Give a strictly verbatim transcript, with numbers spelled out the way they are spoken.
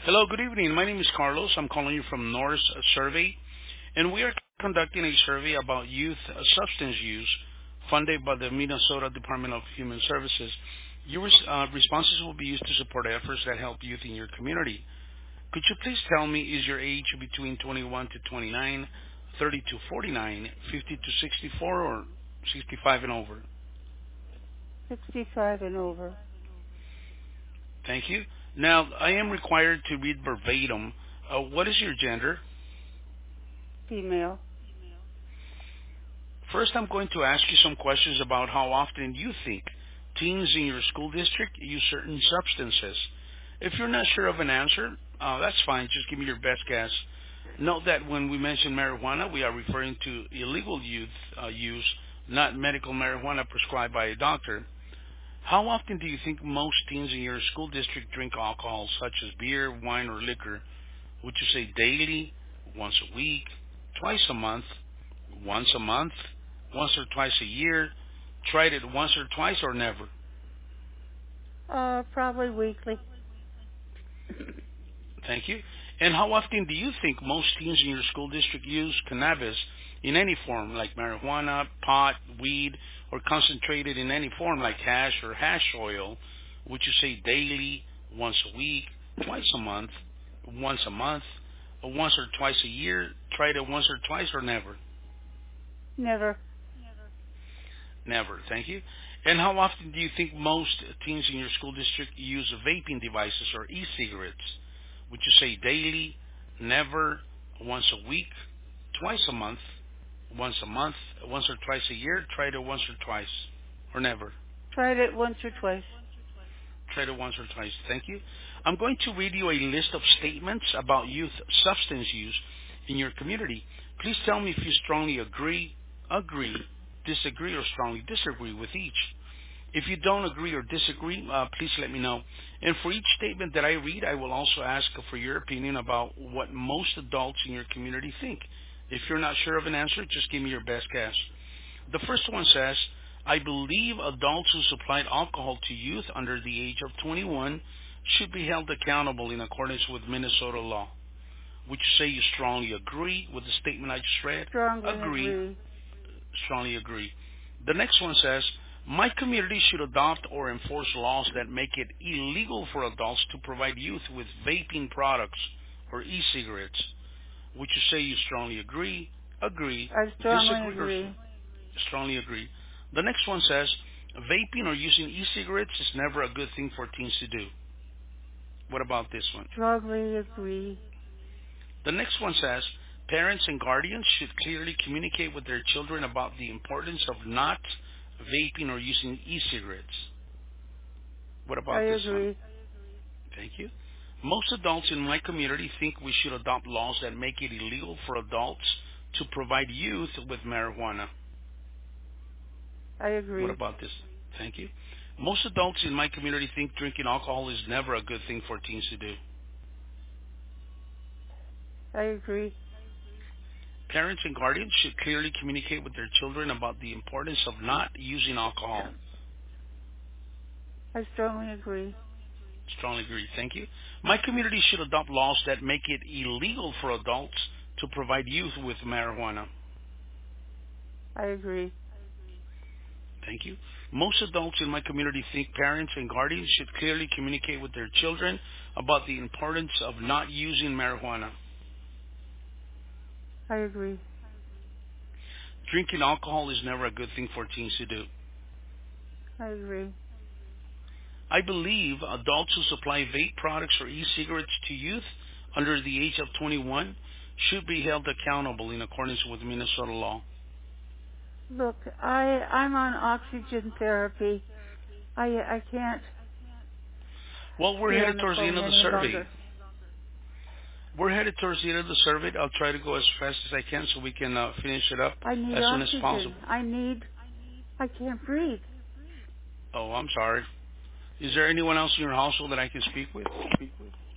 Hello, good evening. My name is Carlos. I'm calling you from Norris Survey, and we are conducting a survey about youth uh, substance use funded by the Minnesota Department of Human Services. Your res- uh, responses will be used to support efforts that help youth in your community. Could you please tell me, is your age between twenty-one to twenty-nine, thirty to forty-nine, fifty to sixty-four, or sixty-five and over? sixty-five and over. Thank you. Now, I am required to read verbatim. Uh, what is your gender? Female. First, I'm going to ask you some questions about how often you think teens in your school district use certain substances. If you're not sure of an answer, uh, that's fine. Just give me your best guess. Note that when we mention marijuana, we are referring to illegal youth uh, use, not medical marijuana prescribed by a doctor. How often do you think most teens in your school district drink alcohol, such as beer, wine, or liquor? Would you say daily, once a week, twice a month, once a month, once or twice a year, tried it once or twice, or never? Uh, probably weekly. Thank you. And how often do you think most teens in your school district use cannabis in any form, like marijuana, pot, weed, or concentrated in any form, like hash or hash oil? Would you say daily, once a week, twice a month, once a month, or once or twice a year, tried it once or twice, or never? Never. Never. Thank you. And how often do you think most teens in your school district use vaping devices or e-cigarettes? Would you say daily, never, once a week, twice a month, once a month, once or twice a year, tried it once or twice, or never? Tried it once or twice. Tried it once or twice. Thank you. I'm going to read you a list of statements about youth substance use in your community. Please tell me if you strongly agree, agree, disagree, or strongly disagree with each. If you don't agree or disagree, uh, please let me know. And for each statement that I read, I will also ask for your opinion about what most adults in your community think. If you're not sure of an answer, just give me your best guess. The first one says, I believe adults who supplied alcohol to youth under the age of twenty-one should be held accountable in accordance with Minnesota law. Would you say you strongly agree with the statement I just read? Strongly Agree. agree. Strongly agree. The next one says, my community should adopt or enforce laws that make it illegal for adults to provide youth with vaping products or e-cigarettes. Would you say you strongly agree, agree, I strongly disagree, or s- agree. strongly agree? The next one says, vaping or using e-cigarettes is never a good thing for teens to do. What about this one? Strongly agree. The next one says, parents and guardians should clearly communicate with their children about the importance of not vaping or using e-cigarettes. What I about this one? agree. Thank you. Most adults in my community think we should adopt laws that make it illegal for adults to provide youth with marijuana. I What agree. about this? Thank you. Most adults in my community think drinking alcohol is never a good thing for teens to do. I agree. Parents and guardians should clearly communicate with their children about the importance of not using alcohol. I strongly agree. Strongly agree. Thank you. My community should adopt laws that make it illegal for adults to provide youth with marijuana. I agree. Thank you. Most adults in my community think parents and guardians should clearly communicate with their children about the importance of not using marijuana. I agree. Drinking alcohol is never a good thing for teens to do. I agree. I believe adults who supply vape products or e-cigarettes to youth under the age of twenty-one should be held accountable in accordance with Minnesota law. Look, I I'm on oxygen therapy. I I can't Well, we're stay headed on the towards the end phone of the any survey. longer. We're headed towards the end of the survey. I'll try to go as fast as I can so we can uh, finish it up I need as soon as oxygen. possible. I need I can't breathe. Oh, I'm sorry. Is there anyone else in your household that I can speak with?